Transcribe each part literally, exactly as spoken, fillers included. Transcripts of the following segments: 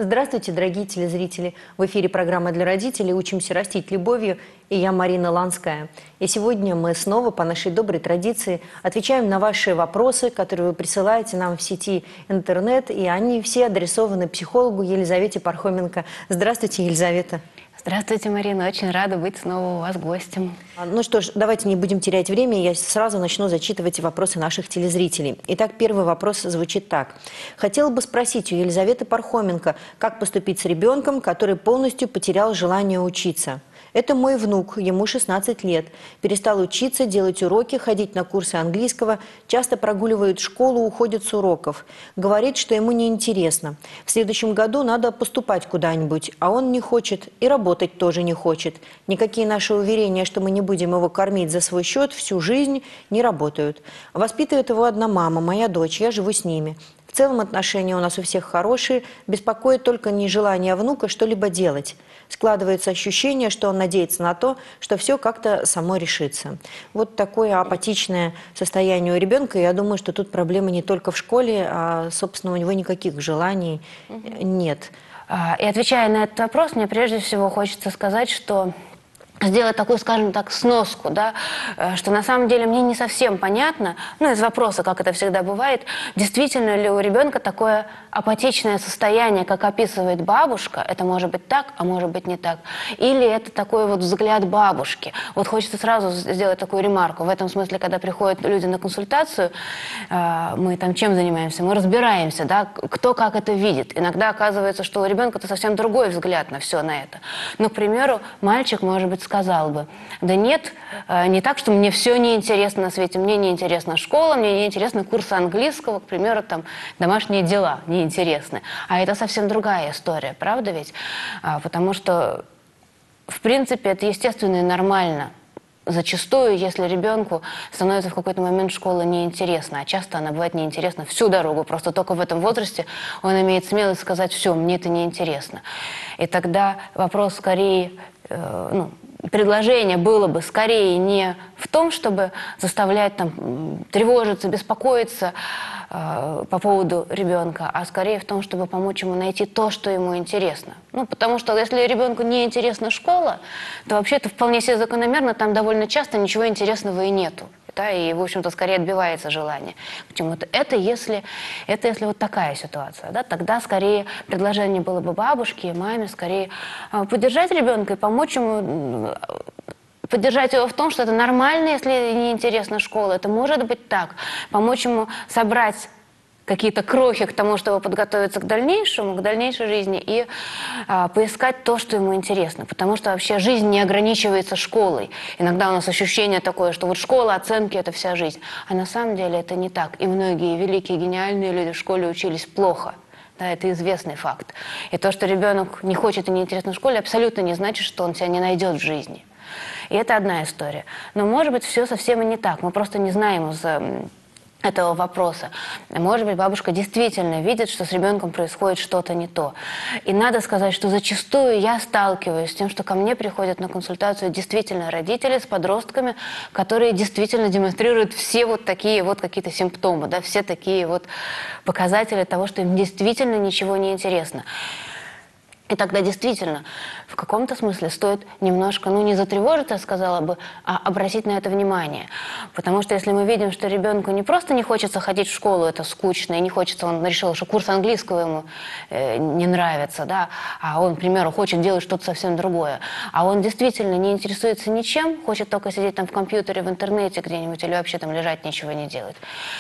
Здравствуйте, дорогие телезрители! В эфире программа для родителей «Учимся растить любовью» и я, Марина Ланская. И сегодня мы снова, по нашей доброй традиции, отвечаем на ваши вопросы, которые вы присылаете нам в сети интернет, и они все адресованы психологу Елизавете Пархоменко. Здравствуйте, Елизавета! Здравствуйте, Марина. Очень рада быть снова у вас гостем. Ну что ж, давайте не будем терять время. Я сразу начну зачитывать вопросы наших телезрителей. Итак, первый вопрос звучит так. Хотела бы спросить у Елизаветы Пархоменко, как поступить с ребенком, который полностью потерял желание учиться. Это мой внук, ему шестнадцать лет. Перестал учиться, делать уроки, ходить на курсы английского, часто прогуливает школу, уходит с уроков. Говорит, что ему неинтересно. В следующем году надо поступать куда-нибудь, а он не хочет и работать тоже не хочет. Никакие наши уверения, что мы не будем его кормить за свой счет всю жизнь, не работают. Воспитывает его одна мама, моя дочь, я живу с ними. В целом отношения у нас у всех хорошие, беспокоит только нежелание внука что-либо делать. Складывается ощущение, что он надеется на то, что все как-то само решится. Вот такое апатичное состояние у ребенка. Я думаю, что тут проблема не только в школе, а, собственно, у него никаких желаний нет. И отвечая на этот вопрос, мне прежде всего хочется сказать, что сделать такую, скажем так, сноску, да, что на самом деле мне не совсем понятно, ну, из вопроса, как это всегда бывает, действительно ли у ребенка такое апатичное состояние, как описывает бабушка, это может быть так, а может быть не так, или это такой вот взгляд бабушки. Вот хочется сразу сделать такую ремарку. В этом смысле, когда приходят люди на консультацию, мы там чем занимаемся? Мы разбираемся, да, кто как это видит. Иногда оказывается, что у ребенка-то совсем другой взгляд на все на это. Ну, к примеру, мальчик, может быть, сказал бы, да нет, не так, что мне все неинтересно на свете, мне неинтересна школа, мне неинтересны курсы английского, к примеру, там, домашние дела неинтересны. А это совсем другая история, правда ведь? А, потому что, в принципе, это естественно и нормально. Зачастую, если ребенку становится в какой-то момент школа неинтересна, а часто она бывает неинтересна всю дорогу, просто только в этом возрасте он имеет смелость сказать: все, мне это неинтересно. И тогда вопрос скорее, э, ну, предложение было бы скорее не в том, чтобы заставлять там тревожиться, беспокоиться э, по поводу ребенка, а скорее в том, чтобы помочь ему найти то, что ему интересно. Ну, потому что если ребенку не интересна школа, то вообще-то вполне себе закономерно там довольно часто ничего интересного и нету. Да, и, в общем-то, скорее отбивается желание. Почему-то это если, это если вот такая ситуация, да, тогда скорее предложение было бы бабушке, маме, скорее поддержать ребенка и помочь ему, поддержать его в том, что это нормально, если неинтересна школа, это может быть так, помочь ему собрать какие-то крохи к тому, чтобы подготовиться к дальнейшему, к дальнейшей жизни и а, поискать то, что ему интересно. Потому что вообще жизнь не ограничивается школой. Иногда у нас ощущение такое, что вот школа, оценки – это вся жизнь. А на самом деле это не так. И многие великие, гениальные люди в школе учились плохо. Да, это известный факт. И то, что ребенок не хочет и не интересно в школе, абсолютно не значит, что он себя не найдет в жизни. И это одна история. Но, может быть, все совсем и не так. Мы просто не знаем из этого вопроса. Может быть, бабушка действительно видит, что с ребенком происходит что-то не то. И надо сказать, что зачастую я сталкиваюсь с тем, что ко мне приходят на консультацию действительно родители с подростками, которые действительно демонстрируют все вот такие вот какие-то симптомы, да, все такие вот показатели того, что им действительно ничего не интересно. И тогда действительно в каком-то смысле стоит немножко, ну не затревожиться, я сказала бы, а обратить на это внимание. Потому что если мы видим, что ребенку не просто не хочется ходить в школу, это скучно, и не хочется, он решил, что курс английского ему э, не нравится, да, а он, к примеру, хочет делать что-то совсем другое, а он действительно не интересуется ничем, хочет только сидеть там в компьютере, в интернете где-нибудь или вообще там лежать, ничего не делать.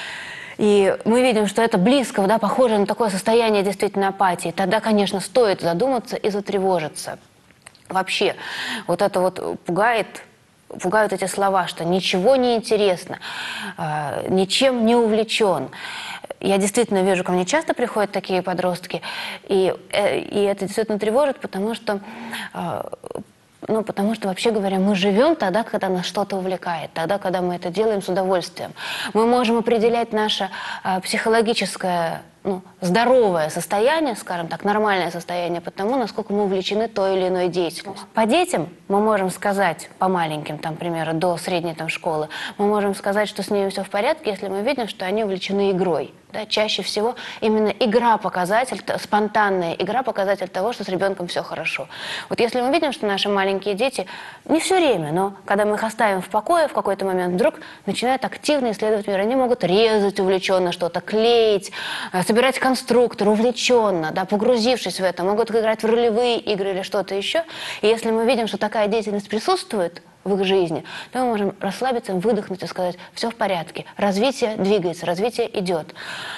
И мы видим, что это близко, да, похоже на такое состояние действительно апатии. Тогда, конечно, стоит задуматься и затревожиться. Вообще, вот это вот пугает, пугают эти слова, что ничего не интересно, э, ничем не увлечен. Я действительно вижу, ко мне часто приходят такие подростки, и, э, и это действительно тревожит, потому что... Э, Ну, потому что, вообще говоря, мы живем тогда, когда нас что-то увлекает, тогда, когда мы это делаем с удовольствием. Мы можем определять наше а, психологическое ну, здоровое состояние, скажем так, нормальное состояние, потому насколько мы увлечены той или иной деятельностью. По детям мы можем сказать, по маленьким, там, примеру, до средней там, школы, мы можем сказать, что с ними все в порядке, если мы видим, что они увлечены игрой. Да, чаще всего именно игра показатель, спонтанная игра показатель того, что с ребенком все хорошо. Вот если мы видим, что наши маленькие дети не все время, но когда мы их оставим в покое, в какой-то момент вдруг начинают активно исследовать мир. Они могут резать увлеченно что-то, клеить, собирать конструктор увлеченно, да, погрузившись в это, могут играть в ролевые игры или что-то еще. И если мы видим, что такая деятельность присутствует в их жизни, то мы можем расслабиться, выдохнуть и сказать: все в порядке, развитие двигается, развитие идет.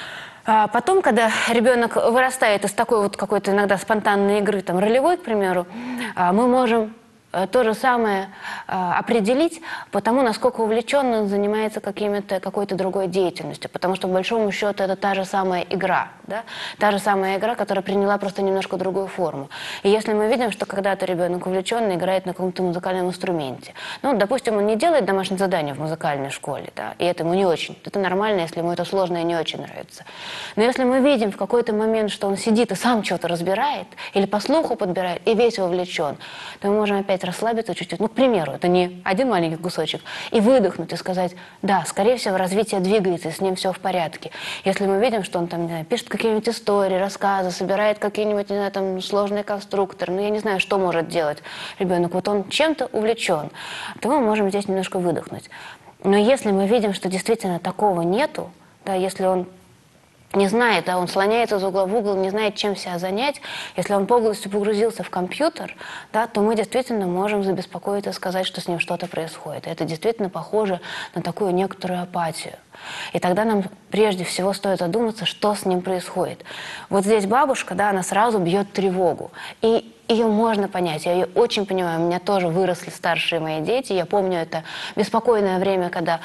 А потом, когда ребенок вырастает из такой вот какой-то иногда спонтанной игры, там, ролевой, к примеру, мы можем то же самое определить по тому, насколько увлеченно он занимается какими-то, какой-то другой деятельностью. Потому что, по большому счету, это та же самая игра. Да? Та же самая игра, которая приняла просто немножко другую форму. И если мы видим, что когда-то ребенок увлеченно играет на каком-то музыкальном инструменте, ну, допустим, он не делает домашнее задание в музыкальной школе, да, и это ему не очень. Это нормально, если ему это сложно и не очень нравится. Но если мы видим в какой-то момент, что он сидит и сам что-то разбирает, или по слуху подбирает, и весь вовлечен, то мы можем опять расслабиться чуть-чуть, ну, к примеру, это не один маленький кусочек, и выдохнуть, и сказать: да, скорее всего, развитие двигается, и с ним все в порядке. Если мы видим, что он там, не знаю, пишет какие-нибудь истории, рассказы, собирает какие-нибудь, не знаю, там, сложные конструкторы, ну, я не знаю, что может делать ребенок, вот он чем-то увлечен, то мы можем здесь немножко выдохнуть. Но если мы видим, что действительно такого нету, да, если он не знает, да, он слоняется из угла в угол, не знает, чем себя занять, если он полностью погрузился в компьютер, да, то мы действительно можем забеспокоиться и сказать, что с ним что-то происходит. И это действительно похоже на такую некоторую апатию. И тогда нам прежде всего стоит задуматься, что с ним происходит. Вот здесь бабушка, да, она сразу бьет тревогу. И ее можно понять, я ее очень понимаю. У меня тоже выросли старшие мои дети. Я помню это беспокойное время, когда...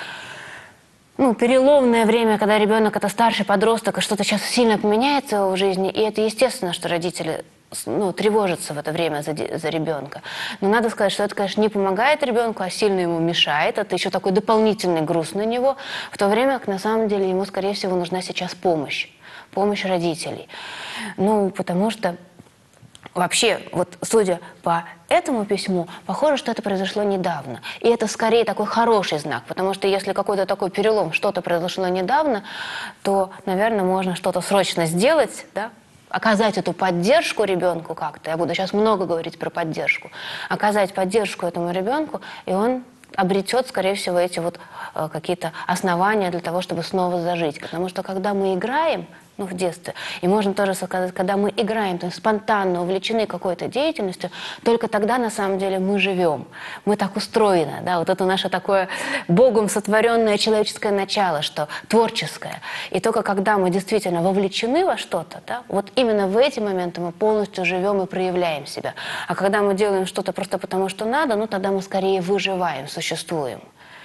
Ну, переломное время, когда ребенок это старший подросток, и что-то сейчас сильно поменяется в жизни, и это естественно, что родители, ну, тревожатся в это время за, за ребенка. Но надо сказать, что это, конечно, не помогает ребенку, а сильно ему мешает. Это еще такой дополнительный груз на него, в то время как на самом деле ему, скорее всего, нужна сейчас помощь, помощь родителей. Ну, потому что вообще, вот судя по этому письму, похоже, что это произошло недавно. И это скорее такой хороший знак, потому что если какой-то такой перелом, что-то произошло недавно, то, наверное, можно что-то срочно сделать, да? Оказать эту поддержку ребенку как-то. Я буду сейчас много говорить про поддержку. Оказать поддержку этому ребенку, и он обретет, скорее всего, эти вот э, какие-то основания для того, чтобы снова зажить. Потому что когда мы играем, ну, в детстве, и можно тоже сказать, когда мы играем, то есть спонтанно увлечены какой-то деятельностью, только тогда, на самом деле, мы живем. Мы так устроены, да, вот это наше такое Богом сотворенное человеческое начало, что творческое. И только когда мы действительно вовлечены во что-то, да, вот именно в эти моменты мы полностью живем и проявляем себя. А когда мы делаем что-то просто потому, что надо, ну, тогда мы скорее выживаем, существуем.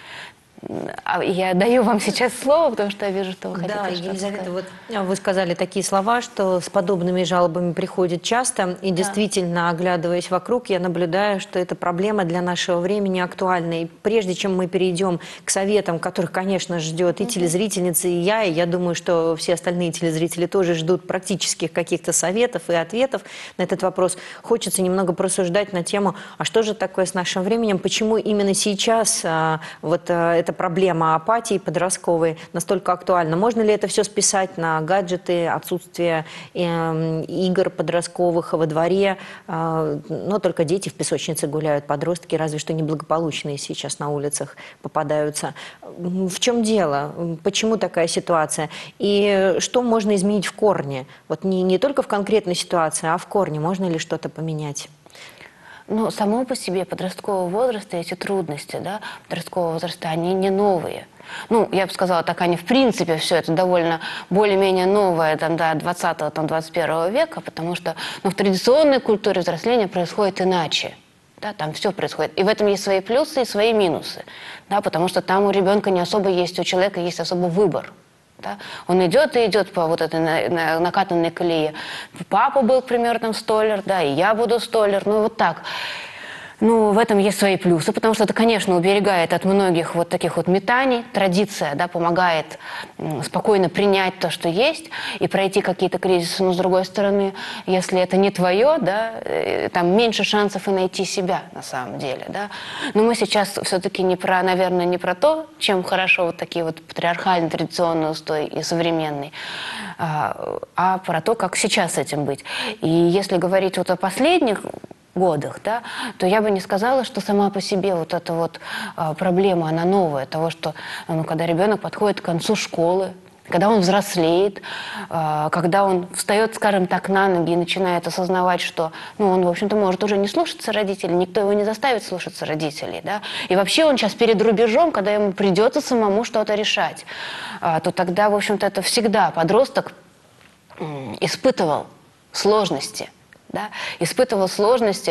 Я даю вам сейчас слово, потому что я вижу, что вы хотите Да, что-то Елизавета, сказать. вот вы сказали такие слова, что с подобными жалобами приходят часто, и Да. действительно, оглядываясь вокруг, я наблюдаю, что эта проблема для нашего времени актуальна. И прежде чем мы перейдем к советам, которых, конечно, ждет и телезрительница, и я, и я думаю, что все остальные телезрители тоже ждут практических каких-то советов и ответов на этот вопрос, хочется немного просуждать на тему, а что же такое с нашим временем, почему именно сейчас а, вот а, эта проблема апатии подростковой настолько актуальна. Можно ли это все списать на гаджеты, отсутствие э, игр подростковых во дворе? Э, но только дети в песочнице гуляют, подростки, разве что неблагополучные сейчас на улицах попадаются. В чем дело? Почему такая ситуация? И что можно изменить в корне? Вот не, не только в конкретной ситуации, а в корне. Можно ли что-то поменять? Ну, само по себе подросткового возраста, эти трудности, да, подросткового возраста, они не новые. Ну, я бы сказала, так они в принципе все это довольно более-менее новое, там, до двадцатого, там, двадцать первого века, потому что, ну, в традиционной культуре взросления происходит иначе. Да, там все происходит. И в этом есть свои плюсы и свои минусы. Да, потому что там у ребенка не особо есть, у человека есть особо выбор. Да? Он идет и идет по вот этой на, на, накатанной колее. Папа был, к примеру, там столер, да, и я буду столер, ну вот так. Ну, в этом есть свои плюсы, потому что это, конечно, уберегает от многих вот таких вот метаний. Традиция, да, помогает м, спокойно принять то, что есть, и пройти какие-то кризисы. Но, с другой стороны, если это не твое, да, э, там меньше шансов и найти себя, на самом деле, да. Но мы сейчас все-таки не про, наверное, не про то, чем хорошо вот такие вот патриархальные, традиционные устои и современные, а, а про то, как сейчас с этим быть. И если говорить вот о последних годах, да, то я бы не сказала, что сама по себе вот эта вот а, проблема, она новая, того, что, ну, когда ребенок подходит к концу школы, когда он взрослеет, а, когда он встает, скажем так, на ноги и начинает осознавать, что, ну, он, в общем-то, может уже не слушаться родителей, никто его не заставит слушаться родителей, да, и вообще он сейчас перед рубежом, когда ему придется самому что-то решать, а, то тогда, в общем-то, это всегда подросток м, испытывал сложности, да, испытывал сложности.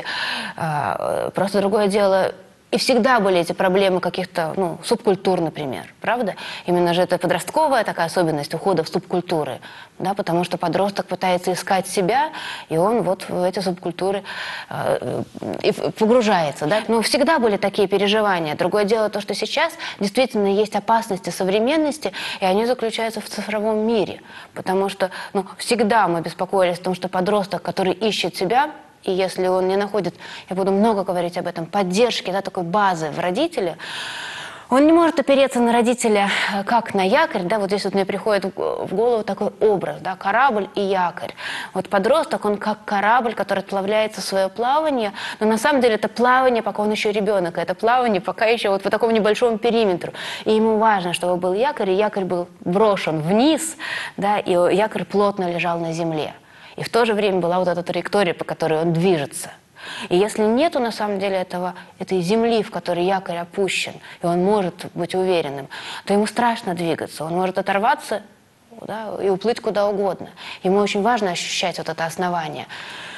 А, просто другое дело, и всегда были эти проблемы каких-то, ну, субкультур, например, правда? Именно же это подростковая такая особенность ухода в субкультуры, да, потому что подросток пытается искать себя, и он вот в эти субкультуры э, и погружается, да. Но всегда были такие переживания. Другое дело то, что сейчас действительно есть опасности современности, и они заключаются в цифровом мире, потому что, ну, всегда мы беспокоились о том, что подросток, который ищет себя, и если он не находит, я буду много говорить об этом, поддержки, да, такой базы в родителе, он не может опереться на родителя как на якорь, да, вот здесь вот мне приходит в голову такой образ, да, корабль и якорь. Вот подросток, он как корабль, который отплавляется в свое плавание, но на самом деле это плавание, пока он еще ребенок, это плавание пока еще вот по такому небольшому периметру. И ему важно, чтобы был якорь, и якорь был брошен вниз, да, и якорь плотно лежал на земле. И в то же время была вот эта траектория, по которой он движется. И если нету на самом деле этого, этой земли, в которой якорь опущен, и он может быть уверенным, то ему страшно двигаться. Он может оторваться, да, и уплыть куда угодно. Ему очень важно ощущать вот это основание.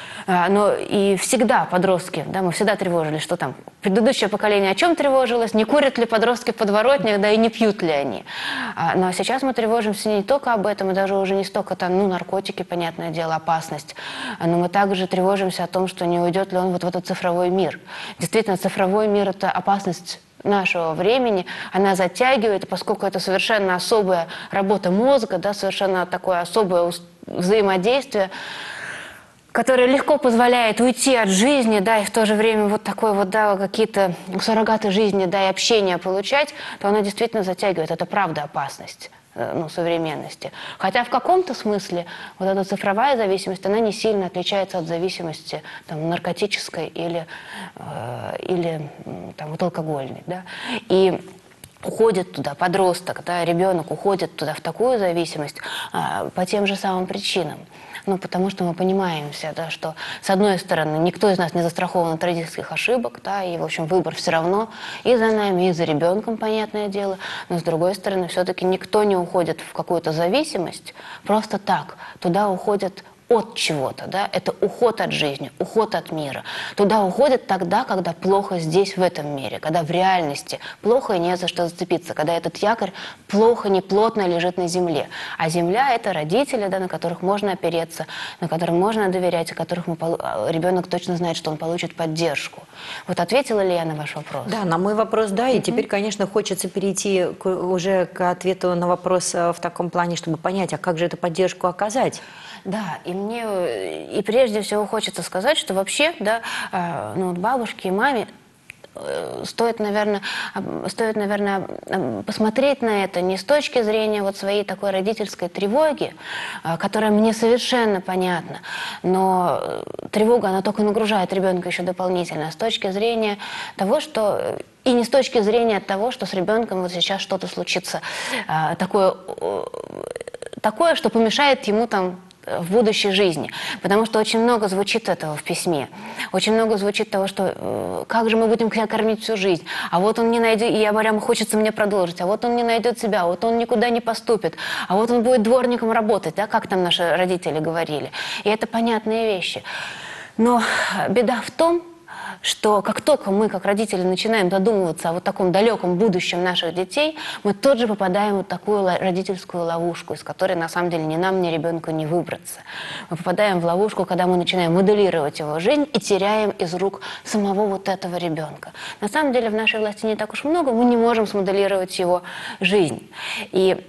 Но и всегда подростки, да, мы всегда тревожились, что там предыдущее поколение о чем тревожилось, не курят ли подростки в подворотнях, да, и не пьют ли они. Но сейчас мы тревожимся не только об этом, и даже уже не столько там, ну, наркотики, понятное дело, опасность, но мы также тревожимся о том, что не уйдет ли он вот в этот цифровой мир. Действительно, цифровой мир – это опасность нашего времени, она затягивает, и поскольку это совершенно особая работа мозга, да, совершенно такое особое взаимодействие, которая легко позволяет уйти от жизни, да, и в то же время вот такой вот, да, какие-то суррогаты жизни, да, и общения получать, то она действительно затягивает. Это правда опасность, ну, современности. Хотя в каком-то смысле вот эта цифровая зависимость, она не сильно отличается от зависимости там, наркотической или, э, или там, вот, алкогольной, да. И уходит туда подросток, да, ребенок уходит туда в такую зависимость а, по тем же самым причинам. Ну, потому что мы понимаем все, да, что, с одной стороны, никто из нас не застрахован от родительских ошибок, да, и, в общем, выбор все равно и за нами, и за ребенком, понятное дело. Но, с другой стороны, все-таки никто не уходит в какую-то зависимость просто так. Туда уходят от чего-то, да, это уход от жизни, уход от мира. Туда уходят тогда, когда плохо здесь, в этом мире, когда в реальности плохо и не за что зацепиться, когда этот якорь плохо, неплотно лежит на земле. А земля – это родители, да, на которых можно опереться, на которым можно доверять, о которых мы, ребенок точно знает, что он получит поддержку. Вот ответила ли я на ваш вопрос? Да, на мой вопрос, да. И теперь, конечно, хочется перейти к, уже к ответу на вопрос в таком плане, чтобы понять, а как же эту поддержку оказать? Да, и мне и прежде всего хочется сказать, что вообще, да, ну, бабушке и маме стоит, наверное, стоит, наверное, посмотреть на это не с точки зрения вот своей такой родительской тревоги, которая мне совершенно понятна, но тревога, она только нагружает ребенка еще дополнительно, а с точки зрения того, что... И не с точки зрения того, что с ребенком вот сейчас что-то случится такое, такое, что помешает ему там в будущей жизни. Потому что очень много звучит этого в письме. Очень много звучит того, что э, как же мы будем кормить всю жизнь. А вот он не найдет, и я прямо хочется мне продолжить, а вот он не найдет себя, вот он никуда не поступит, а вот он будет дворником работать, да, как там наши родители говорили. И это понятные вещи. Но беда в том, что как только мы, как родители, начинаем задумываться о вот таком далеком будущем наших детей, мы тут же попадаем в вот такую родительскую ловушку, из которой, на самом деле, ни нам, ни ребенку не выбраться. Мы попадаем в ловушку, когда мы начинаем моделировать его жизнь и теряем из рук самого вот этого ребенка. На самом деле, в нашей власти не так уж много, мы не можем смоделировать его жизнь. И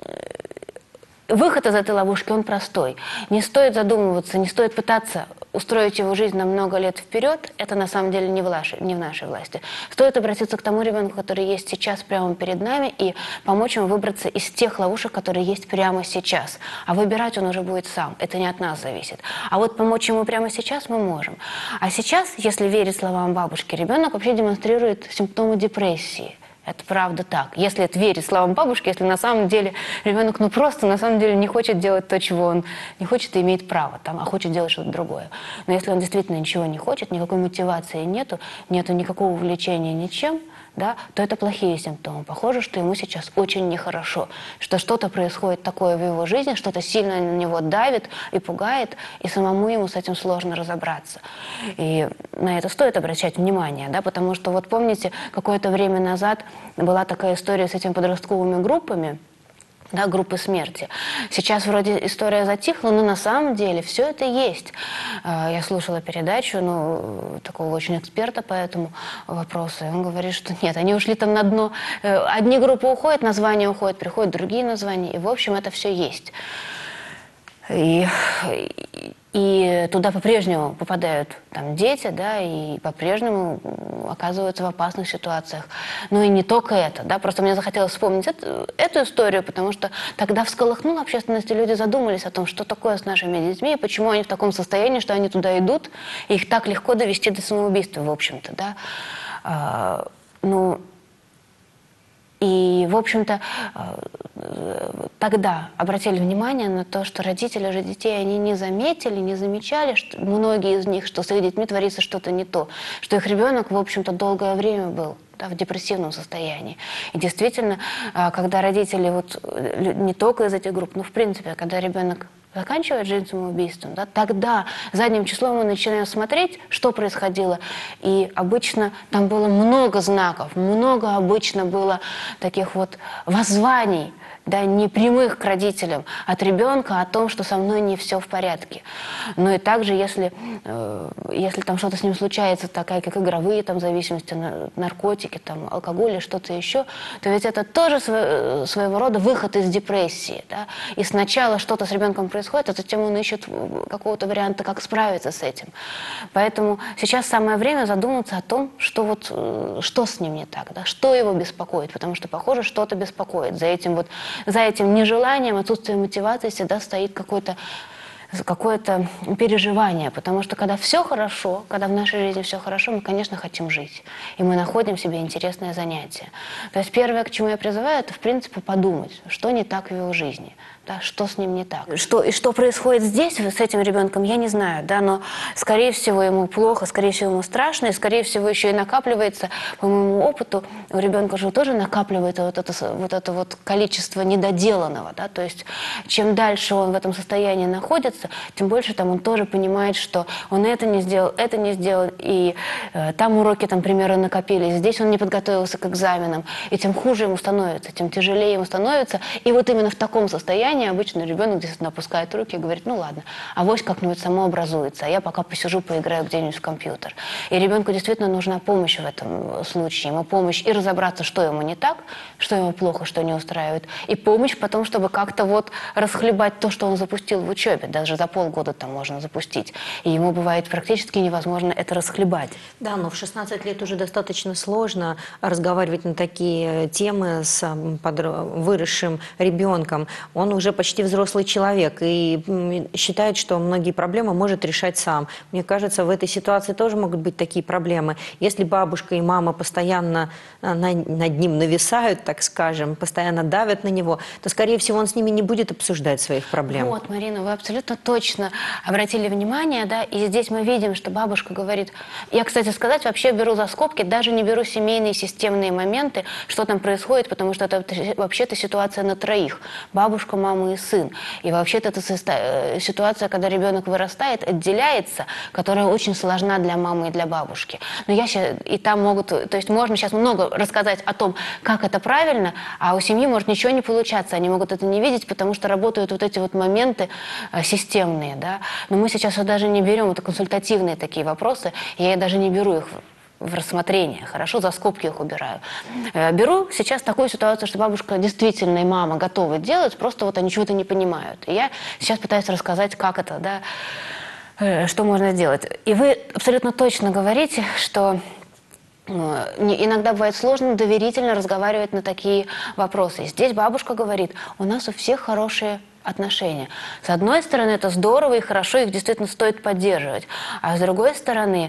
выход из этой ловушки, он простой. Не стоит задумываться, не стоит пытаться устроить его жизнь на много лет вперед. Это на самом деле не в, нашей, не в нашей власти. Стоит обратиться к тому ребенку, который есть сейчас прямо перед нами, и помочь ему выбраться из тех ловушек, которые есть прямо сейчас. А выбирать он уже будет сам. Это не от нас зависит. А вот помочь ему прямо сейчас мы можем. А сейчас, если верить словам бабушки, ребенок вообще демонстрирует симптомы депрессии. Это правда так. Если это верить словам бабушки, если на самом деле ребенок ну просто на самом деле не хочет делать то, чего он не хочет и имеет право, там, а хочет делать что-то другое. Но если он действительно ничего не хочет, никакой мотивации нету, нету никакого увлечения ничем, да, то это плохие симптомы. Похоже, что ему сейчас очень нехорошо, что что-то происходит такое в его жизни, что-то сильно на него давит и пугает, и самому ему с этим сложно разобраться. И на это стоит обращать внимание, да, потому что вот помните, какое-то время назад была такая история с этими подростковыми группами, да, группы смерти. Сейчас вроде история затихла, но на самом деле все это есть. Я слушала передачу, ну, такого очень эксперта по этому вопросу, и он говорит, что нет, они ушли там на дно. Одни группы уходят, названия уходят, приходят другие названия, и в общем это все есть. И, и туда по-прежнему попадают там дети, да, и по-прежнему оказываются в опасных ситуациях. Ну и не только это, да, просто мне захотелось вспомнить эту, эту историю, потому что тогда всколыхнула общественность, и люди задумались о том, что такое с нашими детьми, и почему они в таком состоянии, что они туда идут, и их так легко довести до самоубийства, в общем-то, да. А, ну... И, в общем-то, тогда обратили внимание на то, что родители же детей, они не заметили, не замечали, что многие из них, что с их детьми творится что-то не то, что их ребенок, в общем-то, долгое время был, да, в депрессивном состоянии. И действительно, когда родители, вот, не только из этих групп, но в принципе, когда ребенок заканчивает жизнь самоубийством, да, тогда задним числом мы начинаем смотреть, что происходило. И обычно там было много знаков, много обычно было таких вот воззваний, да, не прямых к родителям, от ребенка о том, что со мной не все в порядке. Но и также, если, э, если там что-то с ним случается, такая как игровые там, зависимости, наркотики, там, алкоголь или что-то еще, то ведь это тоже сво, своего рода выход из депрессии. Да? И сначала что-то с ребенком происходит, а затем он ищет какого-то варианта, как справиться с этим. Поэтому сейчас самое время задуматься о том, что, вот, что с ним не так, да? Что его беспокоит, потому что, похоже, что-то беспокоит. За этим вот За этим нежеланием, отсутствием мотивации всегда стоит какое-то какое-то переживание. Потому что когда все хорошо, когда в нашей жизни все хорошо, мы, конечно, хотим жить. И мы находим себе интересное занятие. То есть первое, к чему я призываю, это, в принципе, подумать, что не так в его жизни. Да, что с ним не так. Что, и что происходит здесь с этим ребенком, я не знаю, да, но, скорее всего, ему плохо, скорее всего, ему страшно, и, скорее всего, еще и накапливается, по моему опыту, у ребенка же тоже накапливается вот это вот, это вот количество недоделанного, да, то есть чем дальше он в этом состоянии находится, тем больше там он тоже понимает, что он это не сделал, это не сделал, и э, там уроки, там, примеры накопились, здесь он не подготовился к экзаменам, и тем хуже ему становится, тем тяжелее ему становится, и вот именно в таком состоянии обычно ребенок действительно опускает руки и говорит, ну ладно, авось как-нибудь само образуется, а я пока посижу, поиграю где-нибудь в компьютер. И ребенку действительно нужна помощь в этом случае. Ему помощь и разобраться, что ему не так, что ему плохо, что не устраивает, и помощь потом, чтобы как-то вот расхлебать то, что он запустил в учебе. Даже за полгода там можно запустить. И ему бывает практически невозможно это расхлебать. Да, но в шестнадцать лет уже достаточно сложно разговаривать на такие темы с выросшим ребенком. Он уже почти взрослый человек и считает, что многие проблемы может решать сам. Мне кажется, в этой ситуации тоже могут быть такие проблемы. Если бабушка и мама постоянно над ним нависают, так скажем, постоянно давят на него, то, скорее всего, он с ними не будет обсуждать своих проблем. Вот, Марина, вы абсолютно точно обратили внимание, да, и здесь мы видим, что бабушка говорит... Я, кстати сказать, вообще беру за скобки, даже не беру семейные системные моменты, что там происходит, потому что это вообще-то ситуация на троих. Бабушка, мама мама и сын. И вообще-то это ситуация, когда ребенок вырастает, отделяется, которая очень сложна для мамы и для бабушки. Но я сейчас, и там могут, то есть можно сейчас много рассказать о том, как это правильно, а у семьи может ничего не получаться, они могут это не видеть, потому что работают вот эти вот моменты системные, да. Но мы сейчас вот даже не берем, это консультативные такие вопросы, я даже не беру их в рассмотрение, хорошо, за скобки их убираю. Беру сейчас такую ситуацию, что бабушка действительно и мама готовы делать, просто вот они чего-то не понимают. И я сейчас пытаюсь рассказать, как это, да, что можно сделать. И вы абсолютно точно говорите, что иногда бывает сложно доверительно разговаривать на такие вопросы. Здесь бабушка говорит, у нас у всех хорошие отношения. С одной стороны, это здорово и хорошо, их действительно стоит поддерживать. А с другой стороны,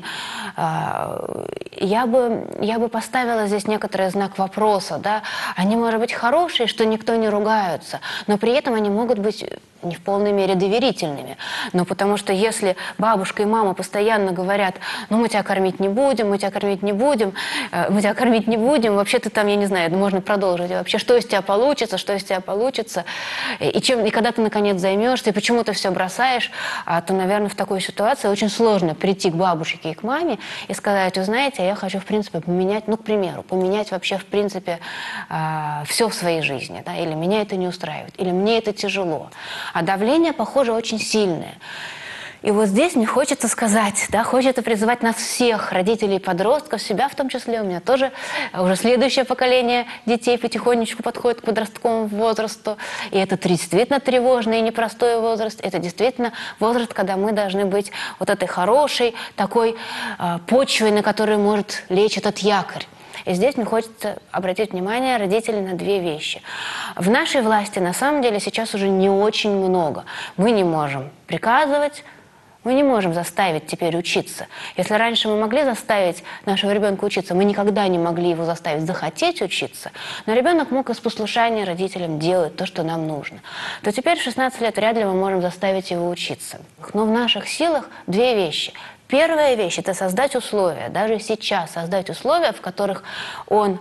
я бы, я бы поставила здесь некоторый знак вопроса. Да? Они, может быть, хорошие, что никто не ругается, но при этом они могут быть не в полной мере доверительными. Но потому что если бабушка и мама постоянно говорят, ну мы тебя кормить не будем, мы тебя кормить не будем, мы тебя кормить не будем, вообще-то там, я не знаю, можно продолжить, вообще что из тебя получится, что из тебя получится, и, чем, и когда ты наконец займешься, и почему ты все бросаешь, а, то, наверное, в такой ситуации очень сложно прийти к бабушке и к маме и сказать, вы знаете, я хочу, в принципе, поменять, ну, к примеру, поменять вообще, в принципе, а, все в своей жизни, да, или меня это не устраивает, или мне это тяжело. А давление, похоже, очень сильное. И вот здесь мне хочется сказать, да, хочется призывать нас всех, родителей и подростков, себя в том числе, у меня тоже уже следующее поколение детей потихонечку подходит к подростковому возрасту. И это действительно тревожный и непростой возраст. Это действительно возраст, когда мы должны быть вот этой хорошей, такой э, почвой, на которой может лечь этот якорь. И здесь мне хочется обратить внимание родителей на две вещи. В нашей власти на самом деле сейчас уже не очень много. Мы не можем приказывать, мы не можем заставить теперь учиться. Если раньше мы могли заставить нашего ребенка учиться, мы никогда не могли его заставить захотеть учиться, но ребенок мог из послушания родителям делать то, что нам нужно, то теперь в шестнадцать лет вряд ли мы можем заставить его учиться. Но в наших силах две вещи. Первая вещь – это создать условия, даже сейчас создать условия, в которых он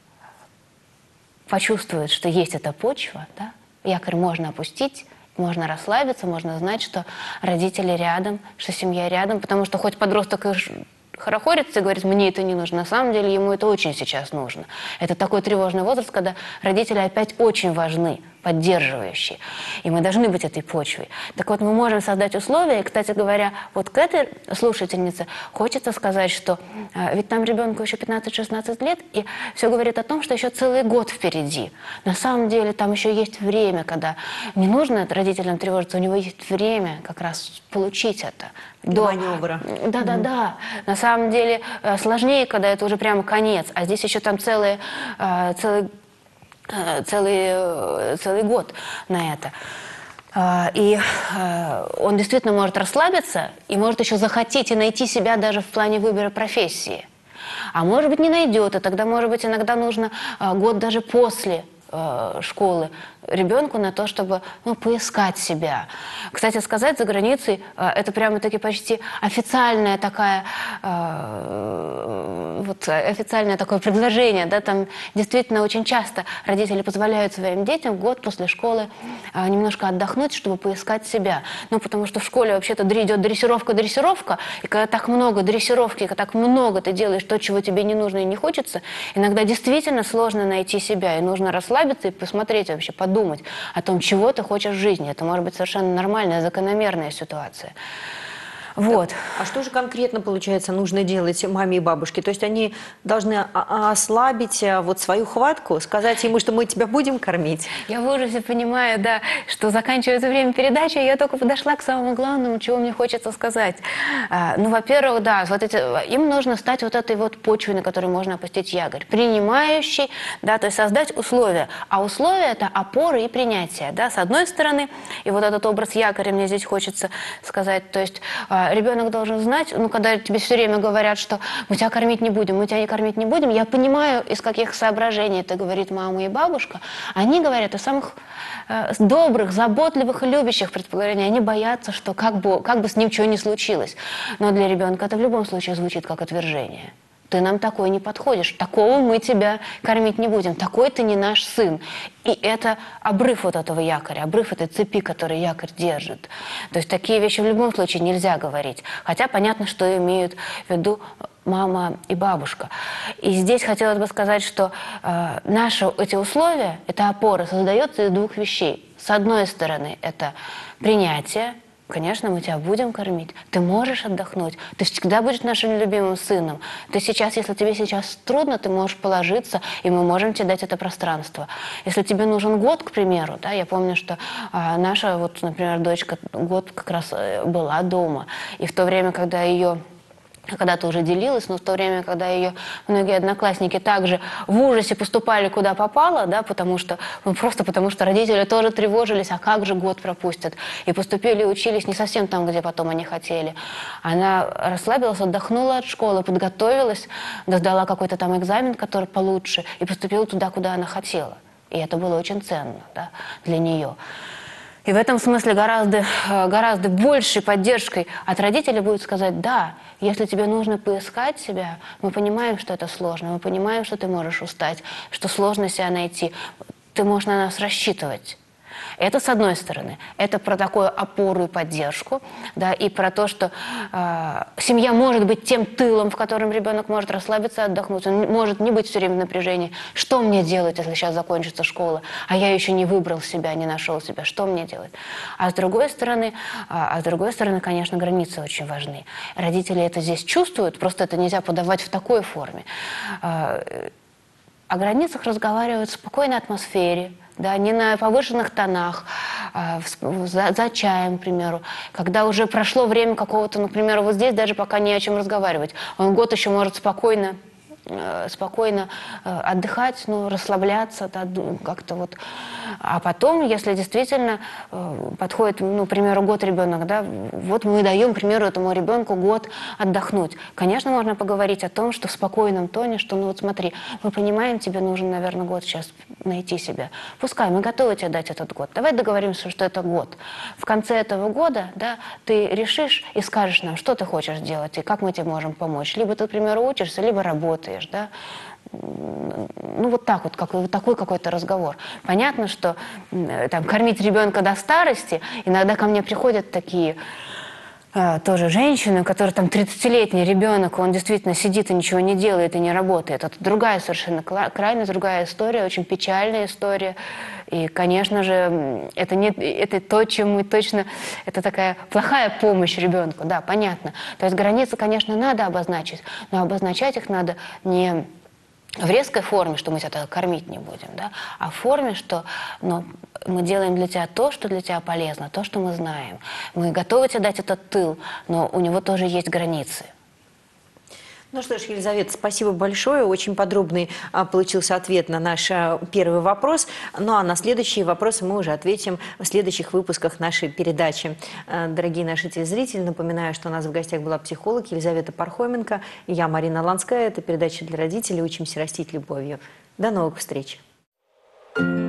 почувствует, что есть эта почва, да? Якорь можно опустить, можно расслабиться, можно знать, что родители рядом, что семья рядом, потому что хоть подросток и хорохорится и говорит, мне это не нужно, на самом деле ему это очень сейчас нужно. Это такой тревожный возраст, когда родители опять очень важны, поддерживающие. И мы должны быть этой почвой. Так вот, мы можем создать условия. И, кстати говоря, вот к этой слушательнице хочется сказать, что э, ведь там ребенку еще пятнадцать-шестнадцать лет, и все говорит о том, что еще целый год впереди. На самом деле там еще есть время, когда не нужно родителям тревожиться, у него есть время как раз получить это. До маневра. Да-да-да. Mm-hmm. На самом деле э, сложнее, когда это уже прямо конец. А здесь еще там целый, э, целый Целый, целый год на это. И он действительно может расслабиться и может еще захотеть и найти себя даже в плане выбора профессии. А может быть, не найдет, и тогда, может быть, иногда нужно год даже после школы ребенку на то, чтобы ну, поискать себя. Кстати сказать, за границей это прямо-таки почти официальная такая, э, вот, официальное такое предложение. Да, там действительно очень часто родители позволяют своим детям год после школы э, немножко отдохнуть, чтобы поискать себя. Ну, потому что в школе вообще-то идет дрессировка-дрессировка, и когда так много дрессировки, когда так много ты делаешь то, чего тебе не нужно и не хочется, иногда действительно сложно найти себя, и нужно расслабиться и посмотреть вообще, подумать о том, чего ты хочешь в жизни. Это может быть совершенно нормальная, закономерная ситуация. Вот. А что же конкретно, получается, нужно делать маме и бабушке? То есть они должны ослабить вот свою хватку, сказать ему, что мы тебя будем кормить? Я в ужасе понимаю, да, что заканчивается время передачи, и я только подошла к самому главному, чего мне хочется сказать. А, ну, во-первых, да, вот эти, им нужно стать вот этой вот почвой, на которой можно опустить якорь, принимающий, да, то есть создать условия. А условия – это опоры и принятие, да, с одной стороны, и вот этот образ якоря мне здесь хочется сказать, то есть ребенок должен знать, ну, когда тебе все время говорят, что мы тебя кормить не будем, мы тебя не кормить не будем, я понимаю, из каких соображений это говорит мама и бабушка. Они говорят о самых э, добрых, заботливых и любящих предположениях. Они боятся, что как бы, как бы с ним чего ни случилось. Но для ребенка это в любом случае звучит как отвержение. ты нам такой не подходишь, такого мы тебя кормить не будем, такой ты не наш сын. И это обрыв вот этого якоря, обрыв этой цепи, который якорь держит. То есть такие вещи в любом случае нельзя говорить. Хотя понятно, что имеют в виду мама и бабушка. И здесь хотелось бы сказать, что э, наши эти условия, эта опора создается из двух вещей. С одной стороны, это принятие. Конечно, мы тебя будем кормить. Ты можешь отдохнуть. Ты всегда будешь нашим любимым сыном. Ты сейчас, если тебе сейчас трудно, ты можешь положиться, и мы можем тебе дать это пространство. Если тебе нужен год, к примеру, да, я помню, что а, наша, вот, например, дочка год как раз была дома. И в то время, когда ее... когда-то уже делилась, но в то время, когда ее многие одноклассники также в ужасе поступали куда попало, да, потому что, ну, просто потому что родители тоже тревожились, а как же год пропустят, и поступили и учились не совсем там, где потом они хотели. Она расслабилась, отдохнула от школы, подготовилась, сдала какой-то там экзамен, который получше, и поступила туда, куда она хотела. И это было очень ценно, да, для нее. И в этом смысле гораздо, гораздо большей поддержкой от родителей будет сказать: да, если тебе нужно поискать себя, мы понимаем, что это сложно, мы понимаем, что ты можешь устать, что сложно себя найти, ты можешь на нас рассчитывать. Это с одной стороны. Это про такую опору и поддержку, да, и про то, что э, семья может быть тем тылом, в котором ребенок может расслабиться, отдохнуть. Он может не быть все время в напряжении. Что мне делать, если сейчас закончится школа, а я еще не выбрал себя, не нашел себя? Что мне делать? А с другой стороны, а, а с другой стороны, конечно, границы очень важны. Родители это здесь чувствуют, просто это нельзя подавать в такой форме. Э, о границах разговаривают в спокойной атмосфере, да, не на повышенных тонах, а, за, за чаем, к примеру. Когда уже прошло время какого-то, например, вот здесь даже пока не о чем разговаривать. Он год еще может спокойно, э, спокойно э, отдыхать, ну, расслабляться, да, как-то вот. А потом, если действительно э, подходит, ну, к примеру, год ребенок, да, вот мы даем, к примеру, этому ребенку год отдохнуть. Конечно, можно поговорить о том, что в спокойном тоне, что, ну вот смотри, мы понимаем, тебе нужен, наверное, год сейчас найти себя. Пускай, мы готовы тебе дать этот год. Давай договоримся, что это год. В конце этого года, да, ты решишь и скажешь нам, что ты хочешь делать и как мы тебе можем помочь. Либо ты, к примеру, учишься, либо работаешь, да. Ну, вот так вот, как, вот такой какой-то разговор. Понятно, что там, кормить ребенка до старости, иногда ко мне приходят такие э, тоже женщины, которые там тридцатилетний ребенок, он действительно сидит и ничего не делает и не работает. Это другая совершенно крайность, другая история, очень печальная история. И, конечно же, это, не, это то, чем мы точно... Это такая плохая помощь ребенку, да, понятно. То есть границы, конечно, надо обозначить, но обозначать их надо не... в резкой форме, что мы тебя кормить не будем, да, а в форме, что, ну, мы делаем для тебя то, что для тебя полезно, то, что мы знаем. Мы готовы тебе дать этот тыл, но у него тоже есть границы. Ну что ж, Елизавета, спасибо большое. Очень подробный а, получился ответ на наш а, первый вопрос. Ну а на следующие вопросы мы уже ответим в следующих выпусках нашей передачи. А, дорогие наши телезрители, напоминаю, что у нас в гостях была психолог Елизавета Пархоменко. И я, Марина Ланская. Это передача для родителей «Учимся растить любовью». До новых встреч! Thank you.